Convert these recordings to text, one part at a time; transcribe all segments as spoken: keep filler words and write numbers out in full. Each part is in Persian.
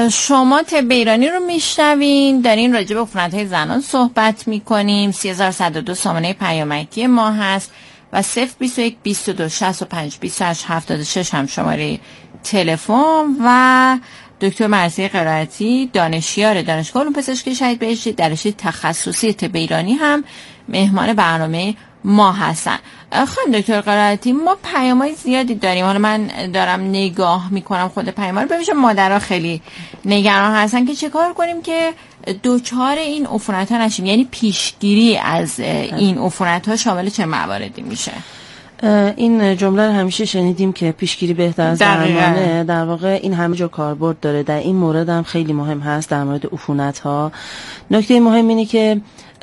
شما طب ایرانی رو میشنوین، دارین راجع به عفونت‌های زنان صحبت میکنیم. سی هزار و صد و دو سامانه پیامکی ما هست و صفر بیست و یک بیست و دو شصت و پنج بیست و هشت هفتاد و شش هم شماره تلفن. و دکتر مرضیه قرائتی دانشیار دانشگاه علوم پزشکی شهید بهشتی در رشته تخصصی طب ایرانی هم مهمان برنامه ما هستن. خانم دکتر قرائتی، ما پیام‌های زیادی داریم. حالا من دارم نگاه میکنم خود پیام‌ها رو، ببینم مادرها خیلی نگران هستن که چه کار کنیم که دوچار این عفونت‌ها نشیم، یعنی پیشگیری از این عفونت‌ها شامل چه مواردی میشه؟ این جمله رو همیشه شنیدیم که پیشگیری بهتر از درمانه. در واقع این همه جا کاربرد داره. در این مورد هم خیلی مهم هست در مورد عفونت‌ها. نکته مهم اینه که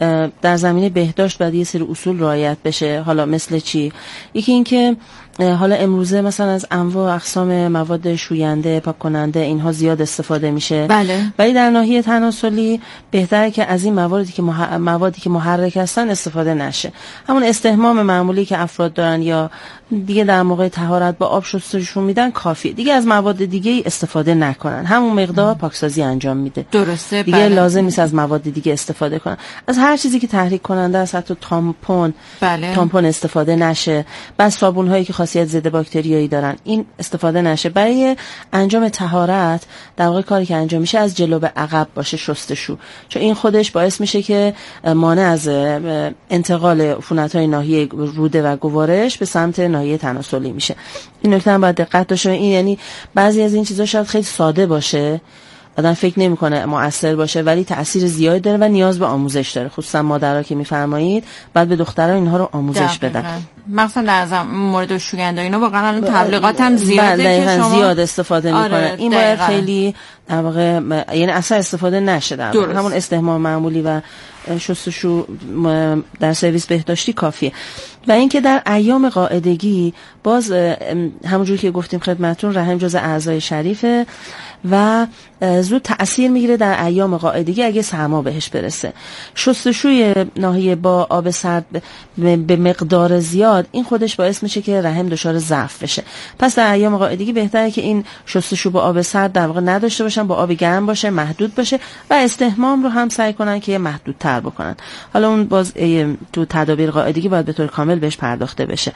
در زمینه بهداشت باید یه سری اصول رعایت بشه. حالا مثل چی؟ یکی این که حالا امروزه مثلا از انواع و اقسام مواد شوینده، پاک کننده اینها زیاد استفاده میشه. بله. ولی در ناحیه تناسلی بهتره که از این موادی که مح... موادی که محرک هستن استفاده نشه. همون استحمام معمولی که افراد دارن یا دیگه در موقع طهارت با آب شستشون میدن کافیه. دیگه از مواد دیگه استفاده نکنن. همون مقدار پاکسازی انجام میده. درسته. دیگه بله. لازم نیست از مواد دیگه استفاده کنن. از هر چیزی که تحریک کننده است، حتی تامپون، بله. تامپون استفاده نشه. بس صابون هایی که خاصیت ضد باکتریایی دارن این استفاده نشه. برای انجام طهارت در واقع کاری که انجام میشه از جلو به عقب باشه شستشو، چون این خودش باعث میشه که مانع از انتقال عفونت‌های ناحیه روده و گوارش به سمت ناحیه تناسلی میشه. این نکته هم باید دقت داشته. این یعنی بعضی از این چیزا شاید خیلی ساده باشه، آدم فکر نمیکنه مؤثر باشه، ولی تأثیر زیادی داره و نیاز به آموزش داره. خصوصا مادرها که میفرمایید بعد به دخترها اینها رو آموزش بدن. مثلا در زم... مورد شوینده اینا واقعا الان تبلیغات هم زیاده که شما زیاد استفاده آره میکنه. این باید خیلی در واقع م... یعنی اصلا استفاده نشه. در واقع همون استحمام معمولی و شستشو در سرویس بهداشتی کافیه. و اینکه در ایام قاعدگی باز همونجوری که گفتیم خدمتتون رحم جزء اعضای شریفه و زود تأثیر میگیره در ایام قاعدگی اگه سرما بهش برسه. شستشوی ناحیه با آب سرد به مقدار زیاد این خودش باعث میشه که رحم دچار ضعف بشه. پس در ایام قاعدگی بهتره که این شستشو با آب سرد در واقع نداشته باشن، با آب گرم باشه، محدود باشه و استحمام رو هم سعی کنن که محدودتر بکنن. حالا اون باز تو تدابیر قاعدگی باید به طور کامل بهش پرداخته بشه.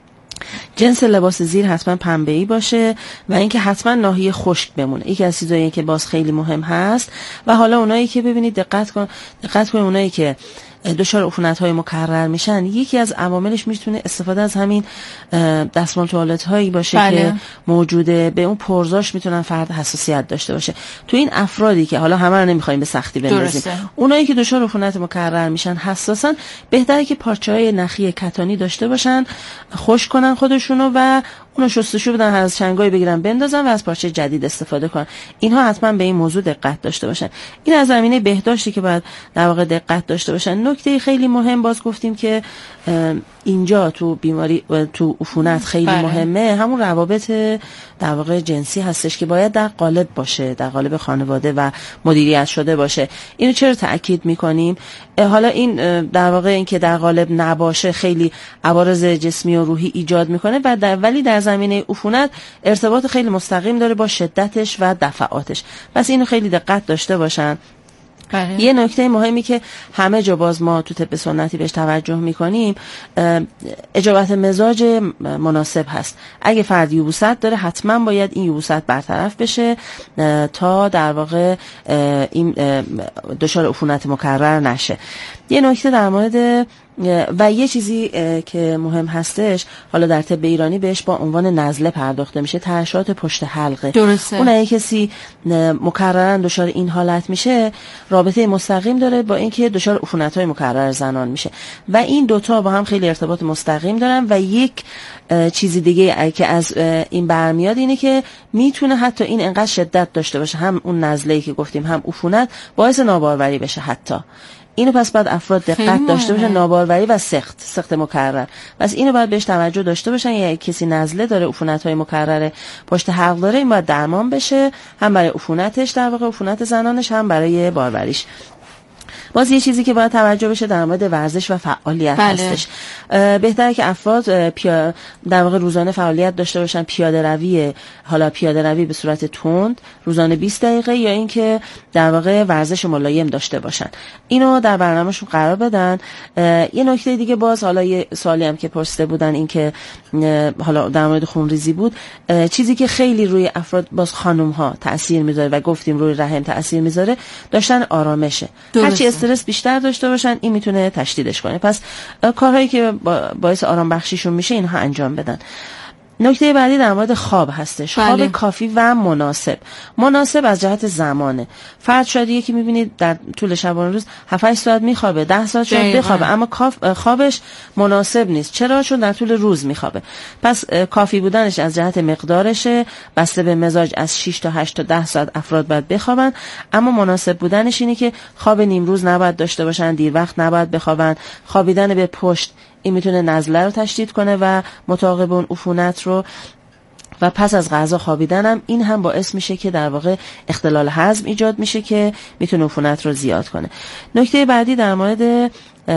جنس لباس زیر حتما پنبه‌ای باشه و اینکه حتما ناحیه خشک بمونه. یکی از چیزایی که باز خیلی مهم هست. و حالا اونایی که ببینید دقت کن دقت کن اونایی که دچار عفونت‌های مکرر میشن، یکی از عواملش میتونه استفاده از همین دستمال توالت هایی باشه بله. که موجوده. به اون پرزاش میتونن فرد حساسیت داشته باشه. تو این افرادی که حالا همه رو نمیخوایم به سختی بندازیم، اونایی که دچار عفونت مکرر میشن حساسن، بهتره که پارچه‌های نخی کتانی داشته باشن، خشک کنن خودشونو و اونو شستشو بدن، هر از چنگای بگیرن بندازن و از پارچه جدید استفاده کنن. اینها حتما به این موضوع دقت داشته باشن. این از زمینه بهداشتی که باید در واقع دقت داشته باشن. نکته خیلی مهم باز گفتیم که اینجا تو بیماری تو عفونت خیلی بله. مهمه همون روابط در واقع جنسی هستش که باید در قالب باشه، در قالب خانواده و مدیریت شده باشه. اینو چرا تأکید میکنیم؟ حالا این در واقع این که در قالب نباشه خیلی عوارض جسمی و روحی ایجاد میکنه و در ولی در زمینه عفونت ارتباط خیلی مستقیم داره با شدتش و دفعاتش. پس اینو خیلی دقت داشته باشن. بله. یه نکته مهمی که همه جا باز ما تو طب سنتی بهش توجه میکنیم، اجابت مزاج مناسب هست. اگه فرد یبوست داره حتما باید این یبوست برطرف بشه تا در واقع این دچار عفونت مکرر نشه. یه نکته در مورد و یه چیزی که مهم هستش، حالا در طب ایرانی بهش با عنوان نزله پرداخته میشه، ترشحات پشت حلقه. درسته. اون اگه کسی مکررن دچار این حالت میشه، رابطه مستقیم داره با اینکه دچار عفونت‌های مکرر زنان میشه و این دوتا با هم خیلی ارتباط مستقیم دارن. و یک چیزی دیگه که از این برمیاد اینه که میتونه حتی این انقدر شدت داشته باشه، هم اون نزله‌ای که گفتیم هم عفونت، باعث ناباروری بشه حتی. اینو پس باید افراد دقت داشته باشن، ناباروری و سخت سخت مکرر. پس اینو باید بهش توجه داشته باشن. یا کسی نزله داره، عفونت‌های مکرر پشت حلق داره، این باید درمان بشه، هم برای عفونتش در واقع عفونت زنانش، هم برای باروریش. باز یه چیزی که باید توجه بشه در مورد ورزش و فعالیت بله. هستش. بهتره که افراد پیا... در واقع روزانه فعالیت داشته باشن، پیاده روی، حالا پیاده روی به صورت تند روزانه بیست دقیقه، یا اینکه در واقع ورزش ملایم داشته باشن. اینو در برنامه‌شون قرار بدن. یه نکته دیگه باز، حالا یه سوالی هم که پرسیده بودن این که حالا در مورد خونریزی بود، چیزی که خیلی روی افراد باز خانم ها تاثیر میذاره و گفتیم روی رحم تاثیر میذاره، داشتن آرامشه. هرچی استرس بیشتر داشته باشن این میتونه تشدیدش کنه. پس کارهایی که باعث آرام بخشیشون میشه اینها انجام بدن. نکته بعدی در مورد خواب هستش. بله. خواب کافی و مناسب. مناسب از جهت زمانه. فرد شاید یکی میبینید در طول شبانه روز هفت هشت ساعت میخوابه، ده ساعت شاید بخوابه، اما خوابش مناسب نیست. چرا؟ چون در طول روز میخوابه. پس کافی بودنش از جهت مقدارشه، بسته به مزاج از شش تا هشت تا ده ساعت افراد باید بخوابن، اما مناسب بودنش اینه که خواب نیم روز نباید داشته باشن، دیر وقت نباید بخوابن. خوابیدن به پشت این میتونه نزله رو تشدید کنه و متعاقب اون عفونت رو، و پس از غذا خوابیدن هم این هم باعث میشه که در واقع اختلال هضم ایجاد میشه که میتونه عفونت رو زیاد کنه. نکته بعدی در مورد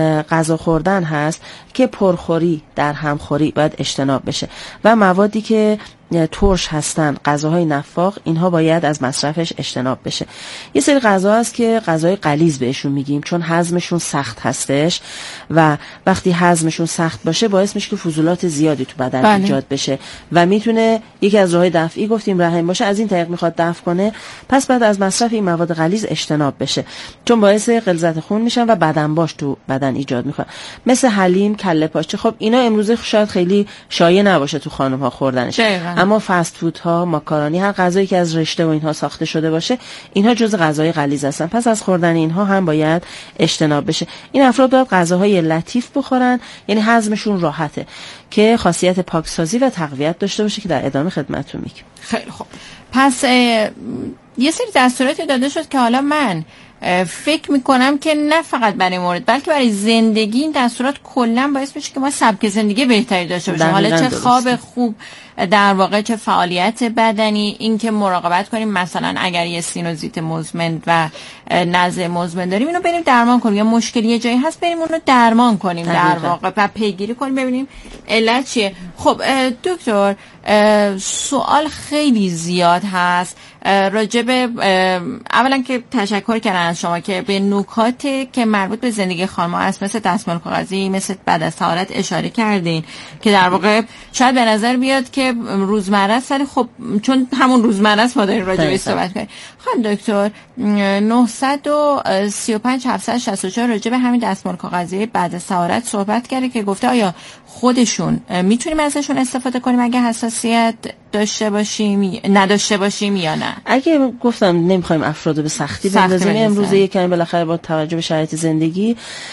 غذا خوردن هست که پرخوری در همخوری باید اجتناب بشه و موادی که ترش هستن، غذاهای نفاق، اینها باید از مصرفش اجتناب بشه. یه سری غذا هست که غذای غلیظ بهشون میگیم، چون هضمشون سخت هستش و وقتی هضمشون سخت باشه باعث میشه که فضولات زیادی تو بدن بله. ایجاد بشه و میتونه یکی از راههای دفعی گفتیم رحم باشه، از این طریق میخواد دفع کنه. پس بعد از مصرف این مواد غلیظ اجتناب بشه، چون باعث غلظت خون میشن و بدنباش تو بدن ایجاد میکنه، مثل حلیم، کله پاچه. خب اینا امروزه شاید خیلی شایع نباشه تو خانم ها خوردنش، اما فست فود ها، ماکارونی، هر غذایی که از رشته و اینها ساخته شده باشه، اینها جزء غذای غلیظ هستن. پس از خوردن اینها هم باید اجتناب بشه. این افراد باید غذاهای لطیف بخورن، یعنی هضمشون راحته، که خاصیت پاکسازی و تقویت داشته باشه که در ادامه خدمتتون میگم. خیلی خوب. پس یه سری دستوراتی داده شد که حالا من فکر میکنم که نه فقط برای مورد بلکه برای زندگی این دستورات کلا باعث میشه که ما سبک زندگی بهتری داشته باشیم. حالا چه خواب خوب، در واقع چه فعالیت بدنی، این که مراقبت کنیم مثلا اگر یه سینوزیت مزمن و نزع مزمن داریم اینو بریم درمان کنیم، یا مشکلی یه جایی هست بریم اونو درمان کنیم در واقع و پیگیری کنیم ببینیم علت چیه. خب دکتر، سوال خیلی زیاد هست راجب، اولا که تشکر کردن از شما که به نکات که مربوط به زندگی خانم هست مثل دستمال کاغذی، مثل بعد از طهارت اشاره کردین که در واقع شاید به نظر بیاد که روزمره است، ولی خب چون همون روزمره است ما داریم راجع بهش صحبت کنیم. خانم دکتر، نه سه پنج هفت شش چهار راجع به همین دستمال کاغذی بعد از طهارت صحبت کرده که گفته آیا خودشون میتونیم ازشون استفاده کنیم اگه حساسیت داشته باشیم نداشته باشیم یا نه؟ اگه گفتم نمیخوایم افرادو به سختی بندازیم، امروزه یکم بالاخره با توجه به شرایط زندگی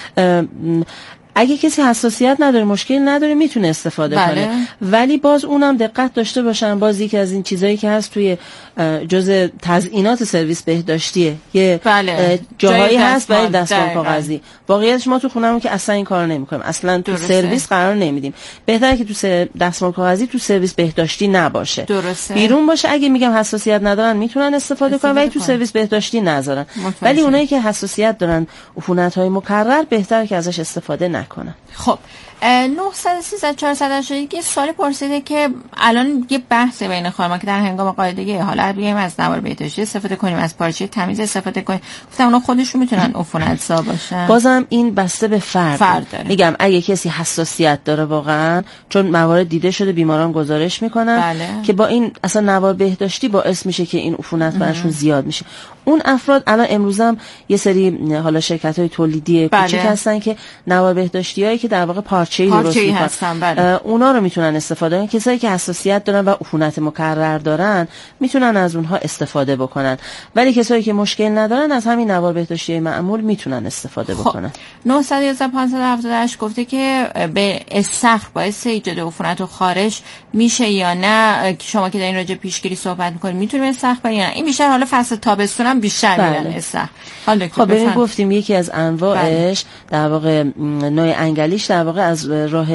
اگه کسی حساسیت نداره، مشکل نداره، میتونه استفاده بله. کنه، ولی باز اونم دقت داشته باشن. باز یکی از این چیزایی که هست توی جزء تزیینات سرویس بهداشتیه یه بله. جاهایی هست برای دستمال کاغذی. واقعیتش ما تو خونمون که اصلا این کارو نمی‌کنیم، اصلا تو درسته. سرویس قرار نمیدیم. بهتره که تو دستمال کاغذی تو سرویس بهداشتی نباشه، درسته. بیرون باشه. اگه میگم حساسیت ندارن میتونن استفاده, استفاده کنن، ولی تو سرویس بهداشتی نذارن. ولی اونایی که حساسیت دارن، عفونت‌های مکرر، بهتره که ازش استفاده نکنن. خب نه سه سه چهار یه سوالی پرسیده که الان یه بحث بین خانم‌ها که در هنگام قاعدگی حالا بیایم از نوار بهداشتی استفاده کنیم، از پارچه تمیز استفاده کنیم، گفتم اونا خودشون میتونن عفونت‌زا باشن. بازم این بسته به فرد, فرد میگم اگه کسی حساسیت داره واقعا، چون موارد دیده شده بیماران گزارش میکنن بله. که با این اصلا نوار بهداشتی باعث میشه که این عفونت براشون زیاد میشه. اون افراد الان امروزم یه سری حالا شرکت‌های تولیدی بله. کوچیک هستن که نوار بهداشتیایی که در واقع پارچه‌ای درست میکنن، بله. اونا رو میتونن استفاده کنن. کسایی که حساسیت دارن و عفونت مکرر دارن میتونن از اونها استفاده بکنن، ولی کسایی که مشکل ندارن از همین نوار بهداشتی معمول میتونن استفاده خب. بکنن. نه یک یک پنج هفت هشت گفته که به استخر باعث ایجاد عفونت و خارش میشه یا نه؟ شما که دارین راجع پیشگیری صحبت میکنین میتونیم استخر بریم یا نه؟ این بیشتر حالا فصل تابستون هم بیشتر بله. میرن استخر. حالا خب ببین گفتیم یکی از انواعش بله. در واقع نوع انگلیش در واقع از راه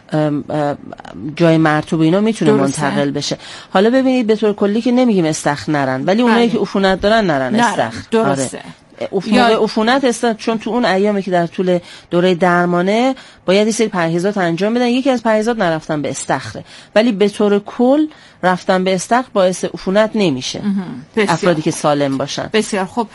جای مرطوب اینا میتونه منتقل بشه. حالا ببینید به طور کلی که نمیگیم استخر نرن، ولی اونایی که عفونت دارن نرن استخر. درسته. موقع عفونت است، چون تو اون ایامی که در طول دوره درمانه باید یه سری پرهیزات انجام بدن. یکی از پرهیزات نرفتن به استخره، ولی به طور کل رفتن به استخر باعث عفونت نمیشه افرادی که سالم باشن. بسیار خوب.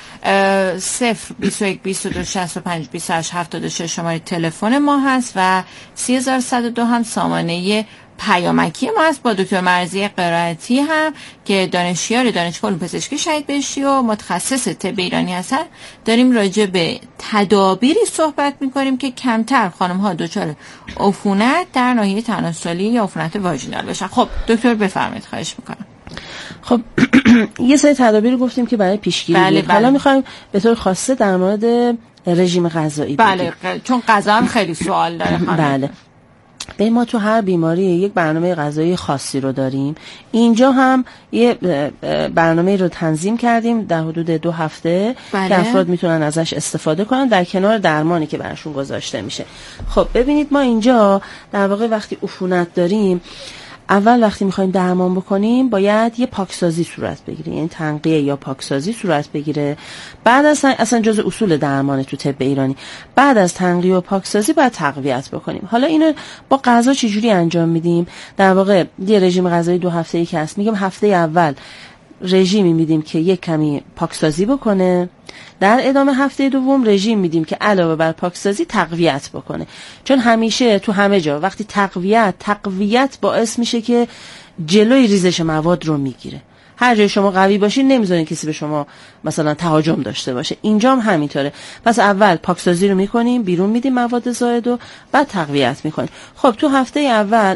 صفر بیست و یک بیست و دو شصت و پنج بیست و هشت هفتاد و شش شماره تلفن ما هست و سه هزار و صد و دو هم سامانه پیامکی ما هست با دکتر مرضیه قرائتی هم که دانشیار دانشگاه علوم پزشکی شهید بهشتی و متخصص طب ایرانی هستن. داریم راجع به تدابیری صحبت میکنیم که کمتر خانم ها دچار عفونت در ناحیه تناسلی یا عفونت واژینال بشن. خب دکتر بفرمایید، خواهش میکنم. خب یه سری تدابیر گفتیم که برای پیشگیری بله بود. بله. حالا میخوایم به طور خاصه در مورد رژیم غذایی بگیم. بله چون غذا هم خیلی سوال داره خانم. بله. به ما تو هر بیماری یک برنامه غذایی خاصی رو داریم. اینجا هم یه برنامه رو تنظیم کردیم در حدود دو هفته بله. که افراد میتونن ازش استفاده کنن در کنار درمانی که براشون گذاشته میشه. خب ببینید ما اینجا در واقع وقتی عفونت داریم، اول وقتی میخوایم درمان بکنیم باید یه پاکسازی صورت بگیره، یعنی تنقیه یا پاکسازی صورت بگیره. بعد از اصلا جز اصول درمان تو طب ایرانی، بعد از تنقیه و پاکسازی باید تقویت بکنیم. حالا اینو با غذا چجوری انجام میدیم؟ در واقع یه رژیم غذایی دو هفته‌ای که هست، میگم هفته اول رژیمی میدیم که یک کمی پاکسازی بکنه، در ادامه هفته دوم رژیم میدیم که علاوه بر پاکسازی تقویت بکنه. چون همیشه تو همه جا وقتی تقویت تقویت باعث میشه که جلوی ریزش مواد رو میگیره. هر جای شما قوی باشین نمیذارین کسی به شما مثلا تهاجم داشته باشه. اینجا هم همینطوره. پس اول پاکسازی رو میکنیم، بیرون میدیم مواد زائد و بعد تقویت میکنیم. خب تو هفته اول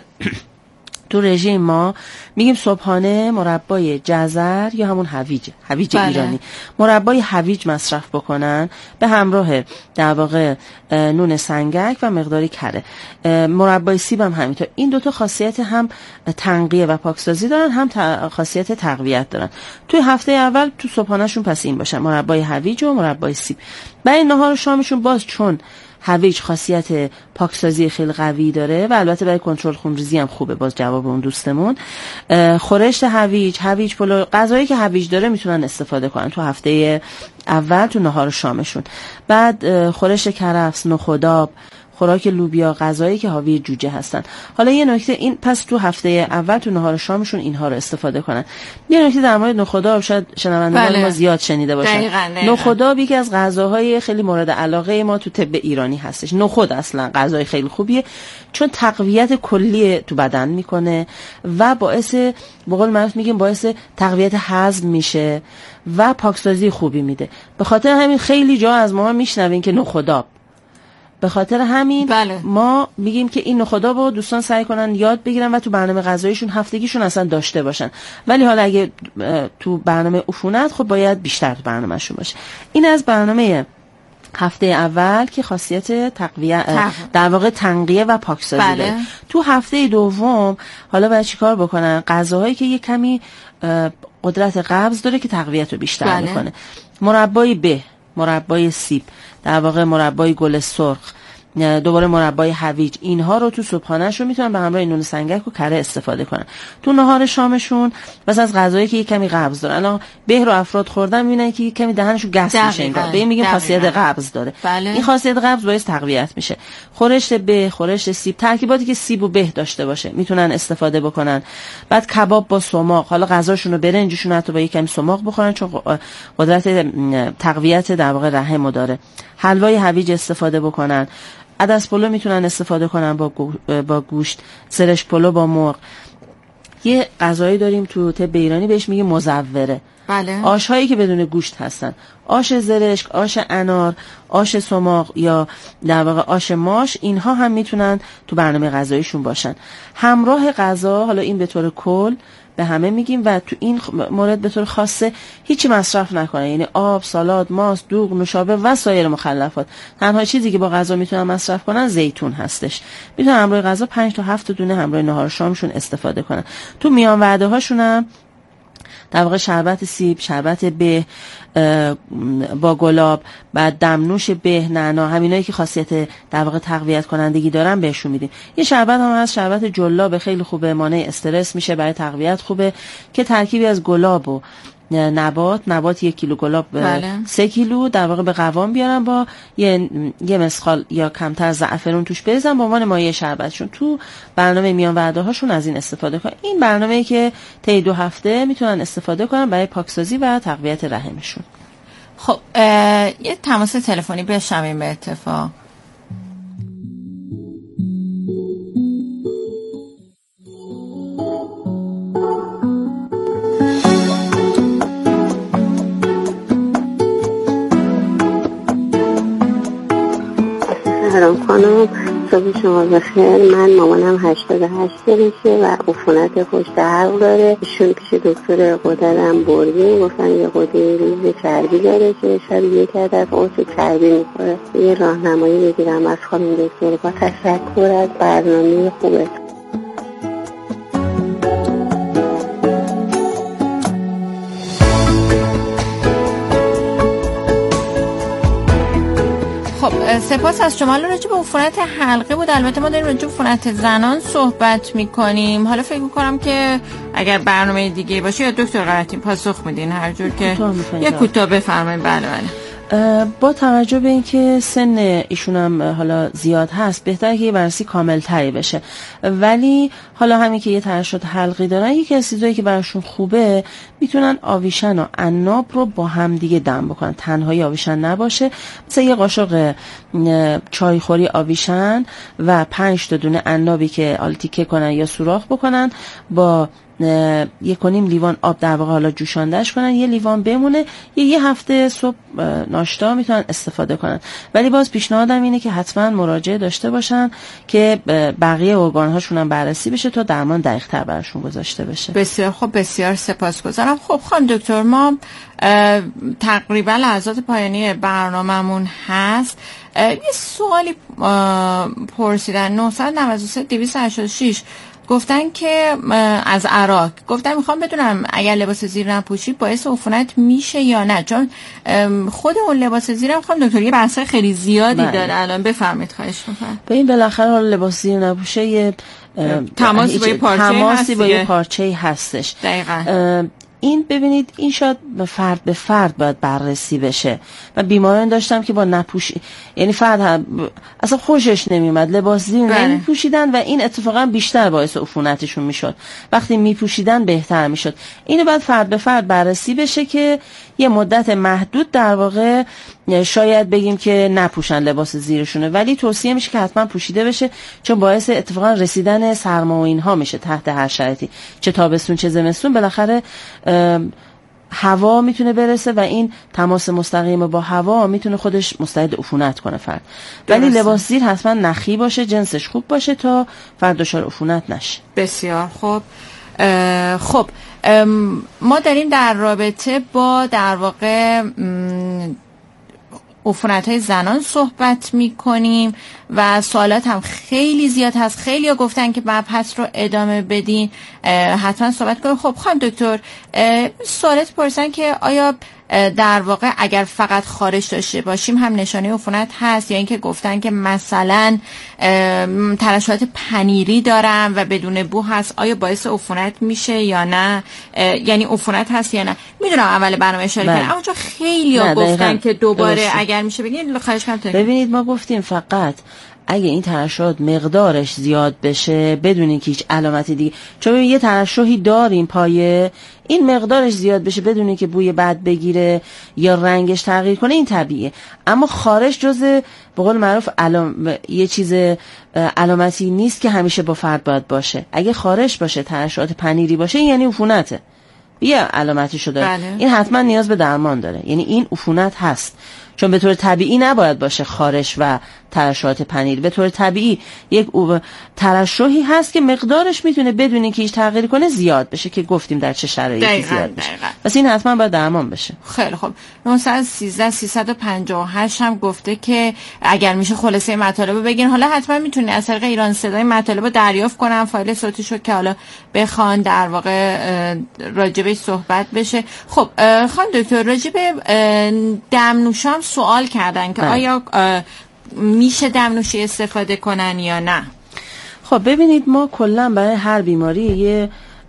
تو رژیم ما میگیم صبحانه مربای جزر یا همون هویج هویج بله. ایرانی، مربای هویج مصرف بکنن به همراه در واقع نون سنگک و مقداری کره. مربای سیب هم همینطور. این دوتا خاصیت هم تنقیه و پاکسازی دارن، هم خاصیت تقویت دارن. توی هفته اول تو صبحانهشون پس این باشن، مربای هویج و مربای سیب. برای نهار و شامشون باز چون هویج خاصیت پاکسازی خیلی قوی داره و البته برای کنترل خونریزی هم خوبه، باز جواب اون دوستمون، خورشت هویج، هویج پلو، غذایی که هویج داره میتونن استفاده کنن تو هفته اول تو نهار و شامشون. بعد خورشت کرفس، نخودآب، خوراک لوبیا، غذایی که حاوی جوجه هستن. حالا یه نکته این پس تو هفته اول تو نهار شامشون اینها رو استفاده کنن. یه نکته در مورد نخودآب شاید شنوندگان بله. ما زیاد شنیده باشن. دقیقاً دقیقاً. نخودآب یکی از غذاهای خیلی مورد علاقه ما تو طب ایرانی هستش. نخود اصلا غذای خیلی خوبیه چون تقویت کلی تو بدن میکنه و باعث به قول معروف میگیم باعث تقویت هضم میشه و پاکسازی خوبی میده. به خاطر همین خیلی جا از ما میشنوین که نخودآب، به خاطر همین بله. ما میگیم که این نخودآب رو دوستان سعی کنن یاد بگیرن و تو برنامه غذاییشون هفتگیشون اصلا داشته باشن. ولی حالا اگه تو برنامه عفونت خب باید بیشتر تو برنامهشون باشه. این از برنامه هفته اول که خاصیت تقویه در واقع تنقیه و پاکسازی بله. داره. تو هفته دوم حالا باید چیکار بکنن؟ غذاهایی که یه کمی قدرت قبض داره که تقویت رو بیشتر بله. میکنه. مربای به، مربای سیب، در واقع مربای گل سرخ، دوباره مربای هویج، اینها رو تو صبحانه‌شون میتونن به همراه نون سنگک و کره استفاده کنن. تو نهار شامشون بس از غذایی که یک کمی قبض داره، الان به رو افراد خوردن میبینن که یک کمی دهنشون گس میشه، انگار به این میگیم خاصیت قبض داره. بله. این خاصیت قبض باعث تقویت میشه. خورشت به، خورشت سیب، ترکیباتی که سیب و به داشته باشه میتونن استفاده بکنن. بعد کباب با سماق، حالا غذاشون رو برنجشون حتی با یک کمی سماق بخورن چون قدرت تقویت در واقع رحم داره. حلوای هویج استفاده بکنن. عدس پلو میتونن استفاده کنن با گو... با گوشت، سرش پلو با مرغ. یه غذایی داریم تو طب ایرانی بهش میگه مزوره. بله. آش‌هایی که بدون گوشت هستن، آش زرشک، آش انار، آش سماق یا در واقع آش ماش، اینها هم میتونن تو برنامه غذاییشون باشن. همراه غذا، حالا این به طور کل به همه میگیم و تو این مورد به طور خاصه هیچی مصرف نکنن، یعنی آب، سالاد، ماست، دوغ، نوشابه و سایر مخلفات. تنها چیزی که با غذا میتونن مصرف کنن زیتون هستش. میتونن همراه غذا پنج تا هفت دونه همراه نهار شامشون استفاده کنن. تو میان وعده هاشون هم در واقع شربت سیب، شربت به با گلاب، بعد دمنوش به، نعنا، همینایی که خاصیت در واقع تقویت کنندگی دارن بهشون میدیم. یه شربت هم هست، شربت جلاب، خیلی خوبه، مانع استرس میشه، برای تقویت خوبه، که ترکیبی از گلاب و نبات نبات یک کیلو گلاب بله. سه کیلو در واقع به قوام بیارم، با یه یه مسخال یا کمتر زعفرون توش بریزم به عنوان مایع شربتشون. تو برنامه میان وعده هاشون از این استفاده کنن. این برنامه‌ای که طی دو هفته میتونن استفاده کنن برای پاکسازی و تقویت رحمشون. خب یه تماس تلفنی بشنویم به اتفاق. سلام خانم، صبح شما بخیر. من مامانم هشتاد و هشت سالشه و عفونت پشت حلق داره. ایشون پیش دکتر غددم بردیم، گفتن یه غده ریز چربی داره که شب یک عدد قرص چربی میخوره. یه راهنمایی بگیرم از خانم دکتر. با تشکر از برنامه خوبه. سپاس از شما. راجع به عفونت حلقه بود. البته ما داریم راجع به عفونت زنان صحبت میکنیم. حالا فکر میکنم که اگر برنامه دیگه باشه یا دکتر قرطی پاسخ میدین هر جور که یک کوتاه بفرمایید. بله بله. با توجه به اینکه سن ایشون هم حالا زیاد هست، بهتره که یه بررسی کامل تری بشه. ولی حالا همین که یه ترشح حلقی دارن، یکی از چیزایی که براشون خوبه، میتونن آویشن و عناب رو با هم دیگه دم بکنن. تنهایی آویشن نباشه. مثلا یه قاشق چایخوری آویشن و پنج تا دونه عنابی که حالا تیکه کنن یا سوراخ بکنن، با یک و نیم لیوان آب در واقع حالا جوشاندهش کنن، یه لیوان بمونه، یه یه هفته صبح ناشتا میتونن استفاده کنن. ولی باز پیشنهادم اینه که حتما مراجعه داشته باشن که بقیه ارگان هاشون هم بررسی بشه تا درمان دقیق تر براشون گذاشته بشه. بسیار خب، بسیار سپاسگزارم. خب خانم دکتر، ما تقریبا لحظات پایانی برنامه‌مون هست. یه سوالی پرسیدن. نه نه سه دویست و هشتاد و شش گفتن که از عراق گفتن میخوام بدونم اگر لباس زیر نپوشی باعث عفونت میشه یا نه، چون خود اون لباس زیرم خانم دکتر یه بحث خیلی زیادی بله. داره. الان بفرمایید خواهش میکنم. به این بالاخره حالا لباس زیر نپوشه یه تماسی با یه پارچه تماسی با یه پارچه هستش. دقیقاً. این ببینید این شاید فرد به فرد باید بررسی بشه. و بیماران داشتم که با نپوشی، یعنی فرد هم اصلا خوشش نمیومد لباس زیر نمیپوشیدن و این اتفاقا بیشتر باعث عفونتشون میشد. وقتی میپوشیدن بهتر میشد. اینو باید فرد به فرد بررسی بشه که یه مدت محدود در واقع شاید بگیم که نپوشن لباس زیرشونه، ولی توصیه میشه که حتما پوشیده بشه، چون باعث اتفاقا رسیدن سرما و اینها میشه تحت هر شرایطی، چه تابستون چه زمستون. بالاخره هوا میتونه برسه و این تماس مستقیم با هوا میتونه خودش مستعد عفونت کنه فرد. ولی لباس زیر حتما نخی باشه، جنسش خوب باشه تا فرد دچار عفونت نشه. بسیار خوب. خب ما داریم در رابطه با در واقع عفونت‌های زنان صحبت می‌کنیم و سوالات هم خیلی زیاد هست. خیلی ها گفتن که مبحث رو ادامه بدین، حتما صحبت کنیم. خب خانم دکتر، سوالات پرسن که آیا در واقع اگر فقط خارش داشته باشیم هم نشانه عفونت هست، یا اینکه گفتن که مثلا ترشحات پنیری دارم و بدون بو هست، آیا باعث عفونت میشه یا نه؟ یعنی عفونت هست یا نه؟ میدونم اول برنامه اشاره کردم، اما خیلی ها گفتن که دوباره درسته. اگر میشه بگین خواهش کنم. ببینید ما گفتیم فقط اگه این ترشحات مقدارش زیاد بشه بدون اینکه هیچ علامتی دیگه، چون یه ترشحی داریم پایه، این مقدارش زیاد بشه بدون اینکه بوی بد بگیره یا رنگش تغییر کنه، این طبیعیه. اما خارش جز به قول معروف علام... یه چیز علامتی نیست که همیشه با فرد باید باشه. اگه خارش باشه، ترشحات پنیری باشه، این یعنی عفونته، یه علامتی شده. بله. این حتما نیاز به درمان داره، یعنی این عفونت هست، چون به طور طبیعی نباید باشه خارش و ترشحات پنیر. به طور طبیعی یک ترشحی هست که مقدارش میتونه بدون اینکه هیچ تغییری کنه زیاد بشه، که گفتیم در چه شرایطی زیاد بشه. پس این حتما باید درمان بشه. خیلی خوب. نه یک سه سیصد و پنجاه و هشت هم گفته که اگر میشه خلاصه مطالب بگین. حالا حتما میتونید از طریق ایران صدای مطالب رو دریافت کنن، فایل صوتیشو که حالا بخوان در واقع راجبش صحبت بشه. خب خانم دکتر، راجب دمنوشی هم سوال کردن که آیا میشه دمنوشی استفاده کنن یا نه؟ خب ببینید، ما کلا برای هر بیماری یه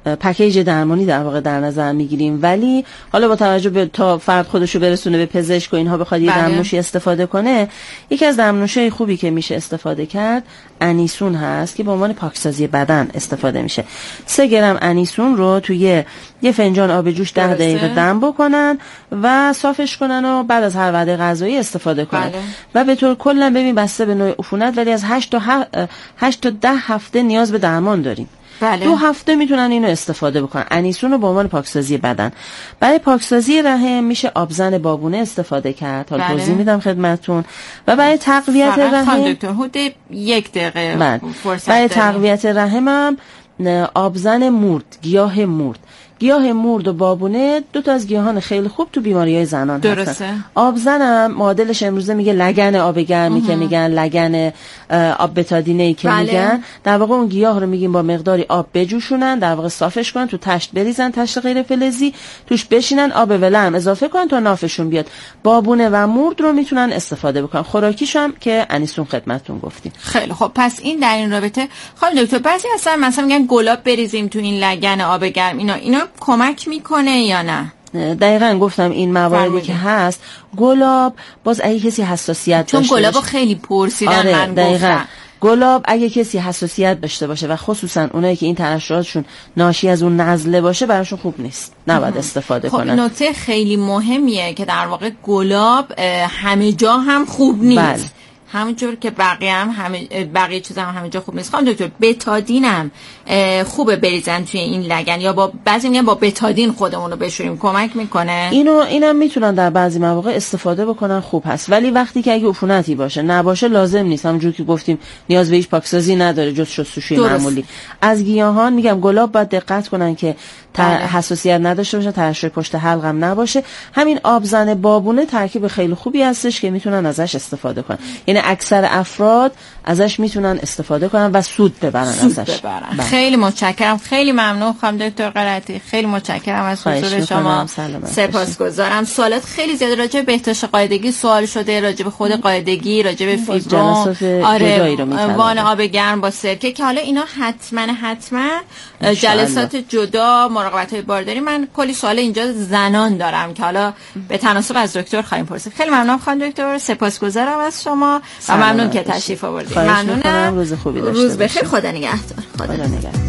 پکیج درمانی در واقع در نظر میگیریم. ولی حالا با توجه به تا فرد خودشو برسونه به پزشک و اینها بخواد یه دمنوشی استفاده کنه، یکی از دمنوش‌های خوبی که میشه استفاده کرد انیسون هست که به عنوان پاکسازی بدن استفاده میشه. سه گرم انیسون رو توی یه فنجان آب جوش ده دقیقه دم بکنن و صافش کنن و بعد از هر وعده غذایی استفاده کنن. بله. و به طور کلا ببین بسته به نوع عفونت ولی از هشت تا ده هفته نیاز به درمان داریم. بله. دو هفته میتونن اینو استفاده بکنن. انیسون رو به عنوان پاکسازی بدن. برای پاکسازی رحم میشه آبزن بابونه استفاده کرد. حالا توضیح میدم خدمتتون. و برای تقویت رحم دکتر حدود یک دقیقه بله. فرصت برای تقویت رحم هم آبزن مورد، گیاه مورد. گیاه مورد و بابونه دو تا از گیاهان خیلی خوب تو بیماری‌های زنان درسته. هستن. آبزن هم معادلش امروزه میگه لگن آب گرمی که میگن، لگن آب بتادینه‌ای که بله. میگن. در واقع اون گیاه رو میگیم با مقداری آب بجوشونن، در واقع صافش کنن، تو تشت بریزن، تشت غیر فلزی، توش بشینن، آب ولرم هم اضافه کنن تا نافشون بیاد. بابونه و مورد رو میتونن استفاده بکنن. خوراکیش هم که انیسون خدمتتون گفتیم. خیلی خب، پس این در این رابطه خانم دکتر بعضی اصلا مثلا میگن گلاب بریزیم تو این لگن آب گرم، اینا اینا کمک میکنه یا نه؟ دقیقاً گفتم این مواردی که هست. گلاب باز اگه کسی حساسیت چون گلابو خیلی پرسیدن آره من گفتم گلاب اگه کسی حساسیت داشته باشه و خصوصا اونایی که این ترشحاتشون ناشی از اون نزله باشه براشون خوب نیست، نباید استفاده خب کنن. نکته خیلی مهمیه که در واقع گلاب همه جا هم خوب نیست. بله. همونجور که بقیه هم همه بقیه چیزا هم همه جا خوب نیست. خانم دکتر بتادین هم خوبه بریزن توی این لگن یا با بعضی میگن با بتادین خودمون رو بشوریم کمک میکنه؟ اینو اینم میتونن در بعضی مواقع استفاده بکنن، خوب هست. ولی وقتی که اگه عفونتی باشه نباشه لازم نیست. همونجور که گفتیم نیاز به هیچ پاکسازی نداره جز شستشوی معمولی. از گیاهان میگم گلاب باید دقت کنن که حساسیت نداشته باشه، ترشح پشت حلق هم نباشه. همین آبزن بابونه ترکیب خیلی خوبی هستش که میتونن ازش استفاده کنن. یعنی اکثر افراد ازش میتونن استفاده کنن و سود ببرن سود ازش. ببرن. خیلی متشکرم، خیلی ممنون خانم دکتر قرتی، خیلی متشکرم از حضور شما. سپاسگزارم. سوالات خیلی زیاده راجع به بهداشت قاعدگی سوال شده، راجع به خود قاعدگی، راجع به فیبروم، آره وان آب گرم با سرکه که حالا اینا حتما حتما جلسات جدا مراقبت‌های بارداری. من کلی سوال اینجا زنان دارم که حالا به تناسب از دکتر خواهیم پرسید. خیلی ممنون خانم دکتر، سپاسگزارم از شما و ممنون که تشریف آوردید. ممنونم. روز خوبی داشته روز بخیر. خدا نگهدار. خدا نگهدار.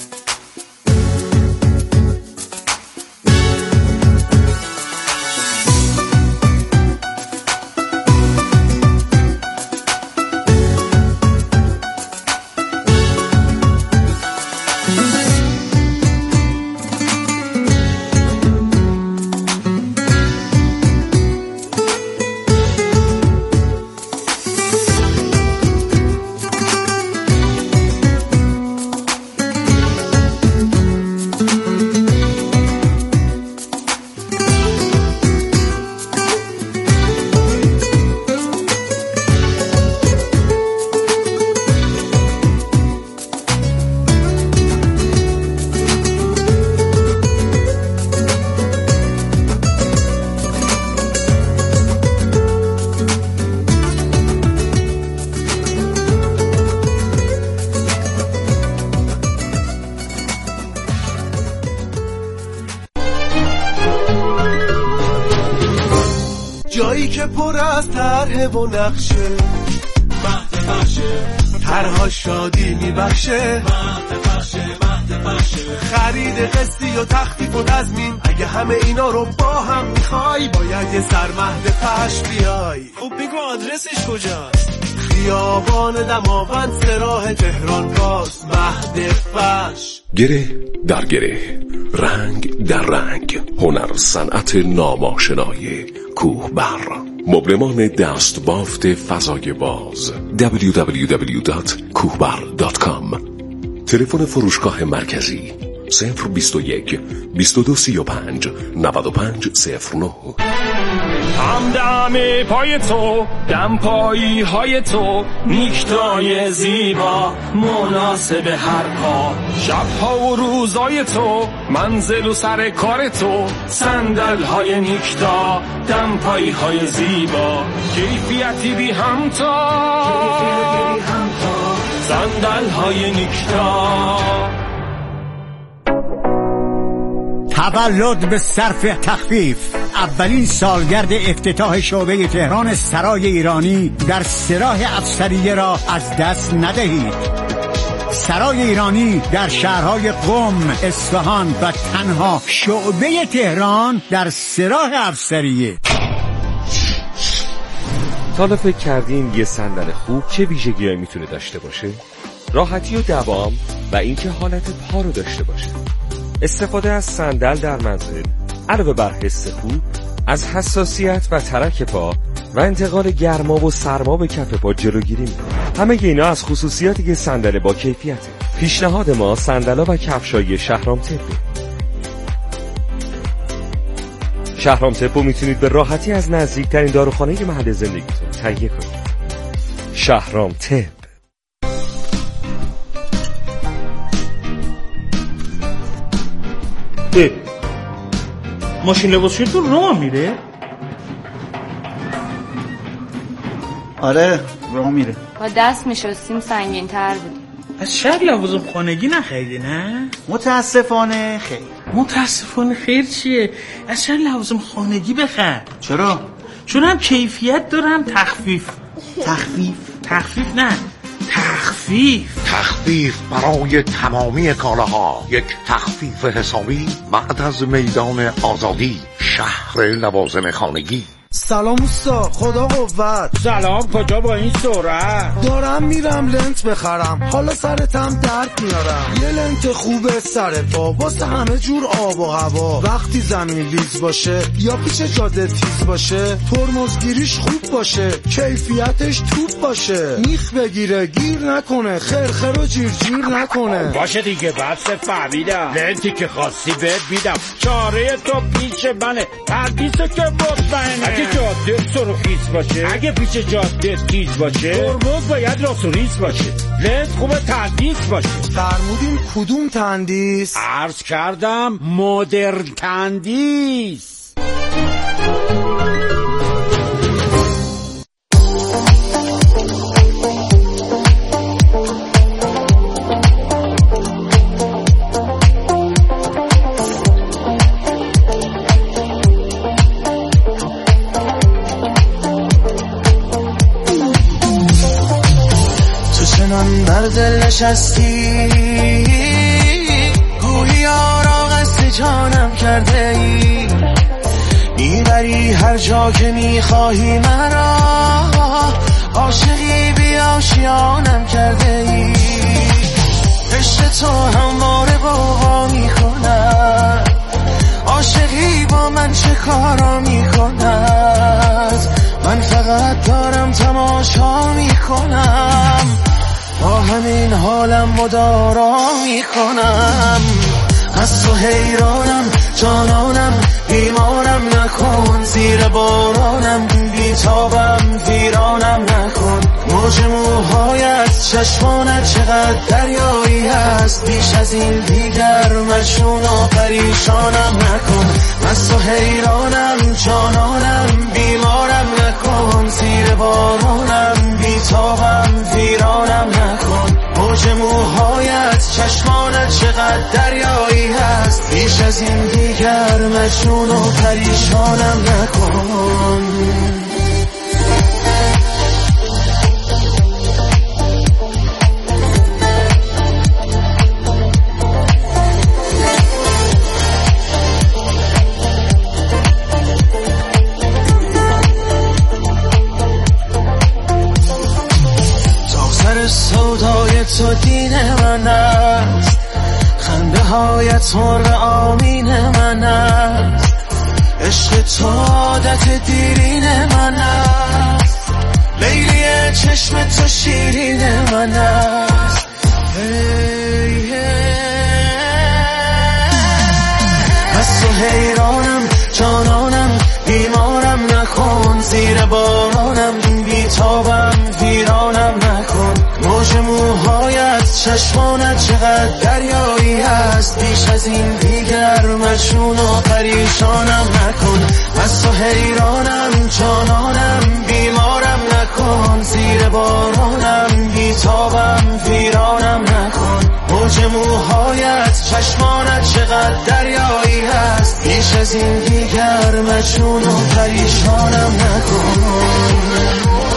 جایی که پر از طرح و نقشه، مهد بخشه طرها شادی میبخشه، مهد بخشه مهد بخشه خرید قسطی و تخفیف و تضمین. اگه همه اینا رو با هم میخوای باید یه سر مهد پش بیای. خب بگو آدرسش کجاست؟ خیابان دماوند سراح تهران باز مهد پش. گره در گره، رنگ در رنگ، هنر صنعت ناماشنای کوهبر، مبلمان دست بافت فضای باز. دبلیو دبلیو دبلیو دات کوهبر دات کام. تلفن فروشگاه مرکزی صفر بیست و یک بیست و دو سی و پنج نود و پنج صفر نه. همدم پای تو، دم پایی های تو، نیکتای زیبا مناسب هر پا. شبها و روزای تو، منزل و سر کار تو، صندل های نیکتا، دم پایی های زیبا، کیفیتی بی همتا، صندل های نیکتا. تولد به صرف تخفیف. اولین سالگرد افتتاح شعبه تهران سرای ایرانی در سراح افسریه را از دست ندهید. سرای ایرانی در شهرهای قم، اصفهان و تنها شعبه تهران در سراح افسریه. تا فکر کردین یه صندل خوب چه ویژگی‌هایی میتونه داشته باشه؟ راحتی و دوام و اینکه حالت پا رو داشته باشه. استفاده از صندل در منزل علاوه بر حس خوب، از حساسیت و ترک پا و انتقال گرما و سرما به کف پا جلوگیری می‌کنه. همه اینا از خصوصیاتی که صندل با کیفیته. پیشنهاد ما صندل‌ها و کفشای شهرام تپه. شهرام تپو میتونید به راحتی از نزدیکترین داروخانه محل زندگیتون تهیه کنید. شهرام تپ. ماشین لباسشویتون راه میره؟ آره راه میره. با دست میشستیم سنگین تر بود. از شهر لوازم خانگی نخریدی نه؟ متاسفانه خیر. متاسفانه خیر چیه؟ از شهر لوازم خانگی بخر. چرا؟ چون هم کیفیت داره هم تخفیف. تخفیف؟ تخفیف نه تخفیف. تخفیف برای تمامی کالاها. یک تخفیف حسابی بعد از میدان آزادی، شهر لوازم خانگی. سلام اوستا، خدا قوت. سلام، کجا با این سرعت؟ دارم میرم لنت بخرم، حالا سرتم درد میارم. یه لنت خوبه سر پا واسه همه جور آب و هوا. وقتی زمین لیز باشه یا پیش جاده تیز باشه، ترمزگیریش خوب باشه، کیفیتش توپ باشه، میخ بگیره گیر نکنه، خرخر و جیر جیر نکنه. باشه دیگه بس فهمیدم، لنتی که خواستی بهت میدم. چاره تو پیش منه، پردیسه که مطمئنه. اگه جاده سرخیز باشه، اگه پیش جاده تیز باشه، ترمز باید راست و ریز باشه، لنت خوبه تندیس باشه. فرمودین کدوم تندیس؟ عرض کردم مدرن تندیس. بر دل نشستی، گویی یارا قصد جانم کرده ای، میبری هر جا که میخواهی مرا، عاشقی بی آشیانم کرده ای، عشق تو همواره بابا میکند، عاشقی با من چه کارا میکند، من فقط دارم تماشا میکنم، با همین حالم مدارا میکنم، از تو حیرانم جانانم، بیمارم نکن، زیر بارانم بیتابم، ویرانم نکن، موج موهایت چشمانت چقدر دریایی هست، بیش از این دیگر مجنون و پریشانم نکن، از تو حیرانم جانانم، بیمارم نکن، زیر بارانم بیتابم، ویرانم نکن، موج موهایت چشمانت چقدر دریایی هست، بیش از این دیگر مجنون و پریشانم نکن. سودای تو دین من است، خنده هایت مرغ آمین من است، عشق تو عادت دیرین من است، لیلی چشم تو شیرین من است، hey, hey. از تو حیرانم جانانم، بیمارم نکن، زیر بارانم بیتابم، ویرانم نکن، موج موهایت چشمانت چقدر دریایی هست، بیش از این دیگر مجنون و پریشانم نکن، از تو حیرانم جانانم، بیمارم نکن، زیر بارانم بیتابم، ویرانم نکن، موج موهایت، چشمانت چقدر دریایی هست، بیش از این دیگر مجنون و پریشانم نکن.